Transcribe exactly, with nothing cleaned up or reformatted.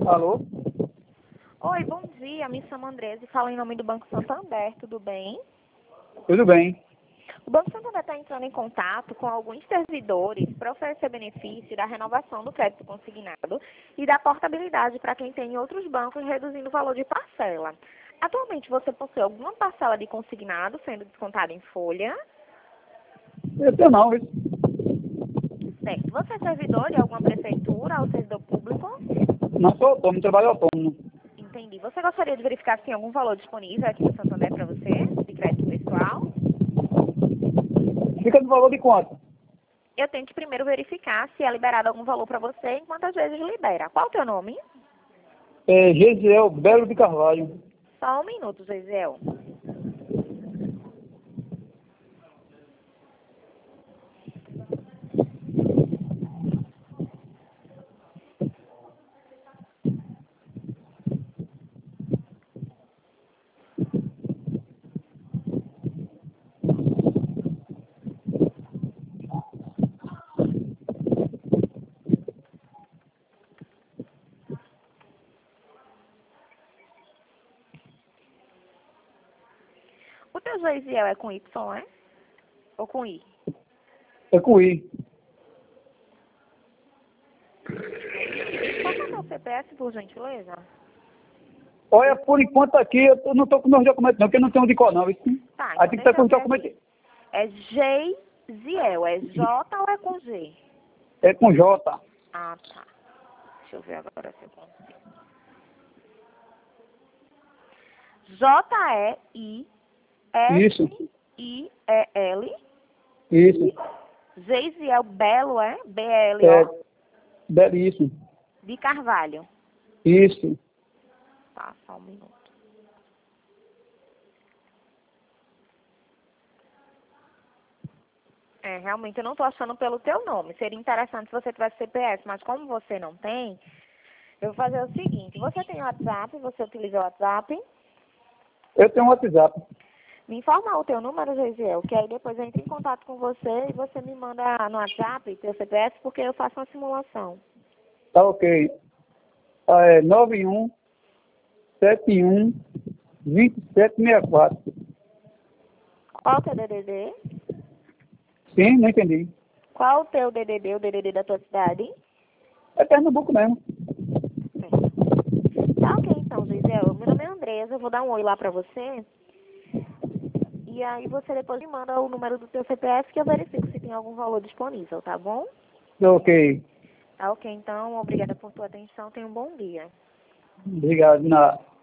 Alô? Oi, bom dia. Me chamo Andresa e falo em nome do Banco Santander. Tudo bem? Tudo bem. O Banco Santander está entrando em contato com alguns servidores para oferecer benefício da renovação do crédito consignado e da portabilidade para quem tem em outros bancos, reduzindo o valor de parcela. Atualmente, você possui alguma parcela de consignado sendo descontada em folha? Eu tenho não, viu? Certo. Você é servidor de alguma prefeitura ou servidor público? Não sou autônomo, trabalho autônomo. Entendi. Você gostaria de verificar se tem algum valor disponível aqui no Santander para você, de crédito pessoal? Fica no valor de quanto? Eu tenho que primeiro verificar se é liberado algum valor para você e quantas vezes libera. Qual o teu nome? É Gesiel Belo de Carvalho. Só um minuto, Gisel. O teu Gisel é com Y, é? Ou com I? É com I. Qual é o teu C P F, por gentileza? Olha, por enquanto aqui eu não estou com meus documentos não, porque eu não tenho de cor não, viu? Tá, Aí então tem que estar deixa com eu os ver documentos. aqui. É Gisel, é J ou é com G? É com J. Ah, tá. Deixa eu ver agora se eu consigo. J E I Isso, S I E L. isso. Geisiel Belo, é? B L É, O. belíssimo. De Carvalho. Isso. Tá, só um minuto. É, realmente eu não tô achando pelo teu nome. Seria interessante se você tivesse C P F, mas como você não tem, eu vou fazer o seguinte. Você tem WhatsApp? Você utiliza o WhatsApp? Eu tenho um WhatsApp. Me informa o teu número, Geisiel, que aí depois eu entro em contato com você e você me manda no WhatsApp teu C P F, porque eu faço uma simulação. Tá ok. Ah, é nove um sete um dois sete seis quatro. Qual o teu D D D? Sim, não entendi. Qual o teu D D D, o D D D da tua cidade? É Pernambuco mesmo. Tá ok, então, Gisel. Meu nome é Andresa, eu vou dar um oi lá pra você. E aí você depois me manda o número do teu C P F que eu verifico se tem algum valor disponível, tá bom? Tá ok. Tá ok, então. Obrigada por tua atenção. Tenha um bom dia. Obrigado. Na...